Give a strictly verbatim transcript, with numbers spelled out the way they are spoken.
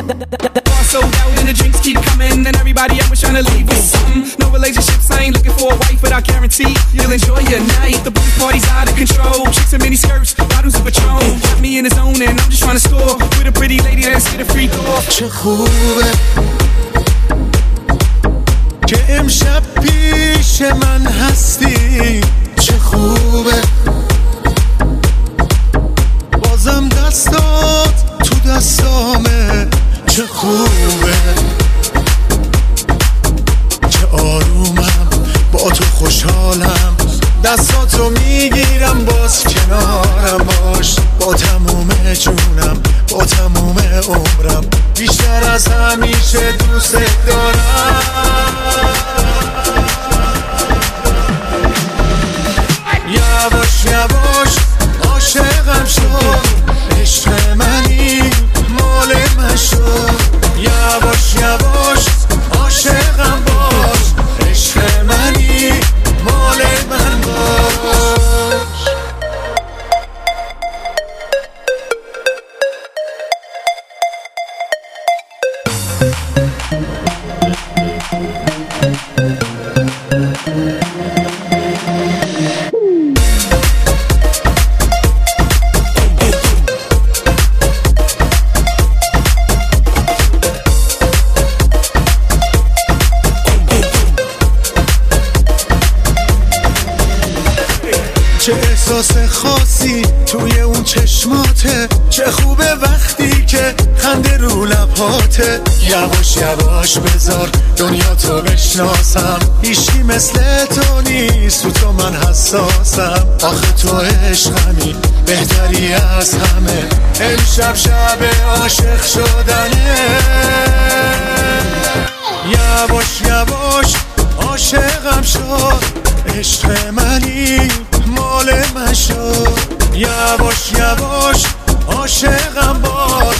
Sold out and the drinks keep coming, and everybody else was trying to leave with something. No relationships, I ain't looking for a wife, but I guarantee you'll enjoy your night. The booth party's out of control, chicks in mini skirts, bottles of Patron. Got me in the zone and I'm just trying to score with a pretty lady that's get a freak off. چه خوبه که امشب پیش من هستی، چه خوبه بازم دستات تو دستامه، چه خوبه که آرومم با تو خوشحالم، دستاتو میگیرم باز کنارم باش، با تموم جونم با تموم عمرم، بیشتر از همیشه دوست دارم. یواش یواش عاشقم شد، عشق منی مال من شد، یواش یواش عاشقم باش، عشق منی مال من باش. چه احساس خاصی توی اون چشماته، چه خوبه وقتی که خنده رو لباته، یواش یواش بذار دنیا تو بشناسم، هیچی مثل تو نیست، تو تو من حساسم، آخه تو عشقمی بهتری از همه، امشب شب عاشق شدنه، یواش یواش عاشقم شد، عشق منی مال من شد، یواش یواش عاشقم باش.